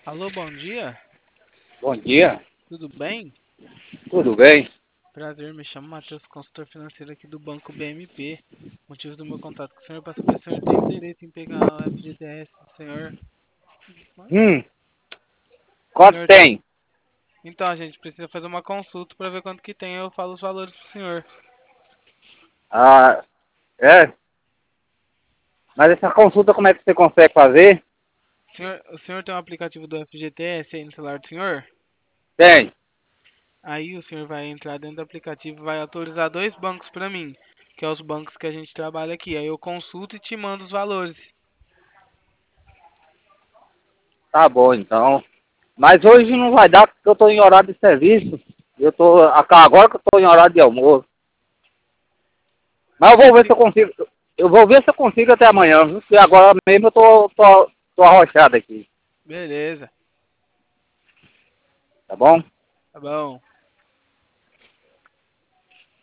Alô, bom dia. Bom dia, Tudo bem? tudo bem? Prazer, me chamo Matheus, consultor financeiro aqui do Banco BMP. Motivo do meu contato com o senhor é para saber se o senhor tem interesse em pegar o FGTS do senhor. Hum, O quanto senhor... tem? Então, a gente precisa fazer uma consulta para ver quanto que tem. Eu falo os valores pro senhor. Ah, é, mas essa consulta como é que você consegue fazer? O senhor tem um aplicativo do FGTS aí no celular do senhor? Tem. Aí o senhor vai entrar dentro do aplicativo e vai autorizar dois bancos para mim, que é os bancos que a gente trabalha aqui. Aí eu consulto e te mando os valores. Tá bom então. Mas hoje não vai dar porque eu tô em horário de serviço. Eu tô agora que eu tô em horário de almoço. Mas eu vou ver se eu consigo. Eu vou ver se eu consigo até amanhã, viu? Porque agora mesmo eu tô arrochado aqui, Beleza, tá bom? tá bom.